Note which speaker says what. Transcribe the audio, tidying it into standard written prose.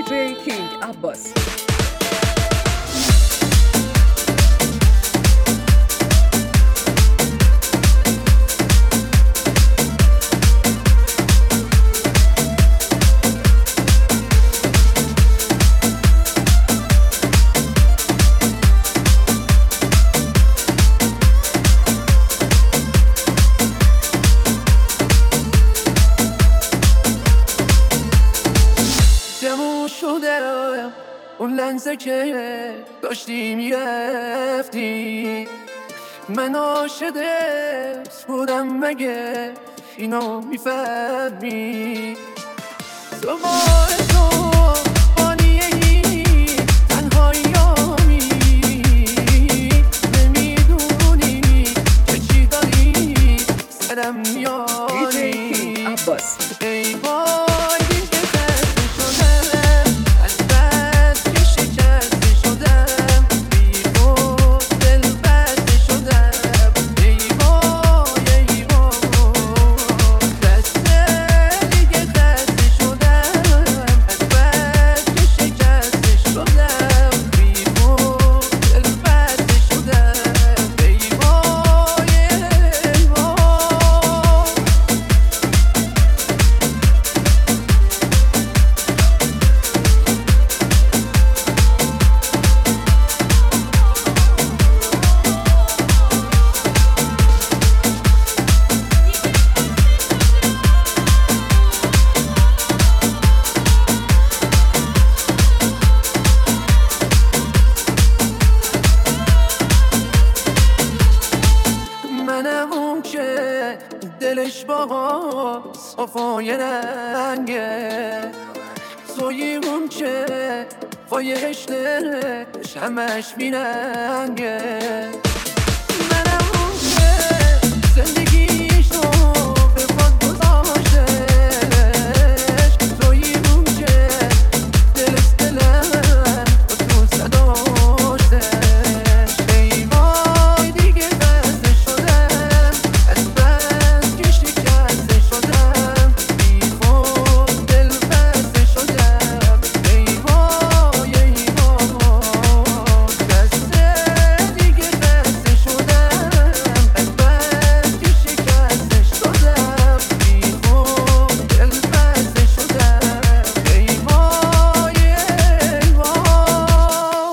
Speaker 1: Breaking Abbas.
Speaker 2: شده اون لحظه که داشتی میرفتی، من عاشقت بودم مگه اینو میفهمی؟ تو بار تو بانیه ای تنهاییامی، نمیدونی که چی داری سرم میاری.
Speaker 1: Breaking Abbas.
Speaker 2: ای وای دلش با صفای رنگه، توی اون که فایش دلش همش بیرنگه.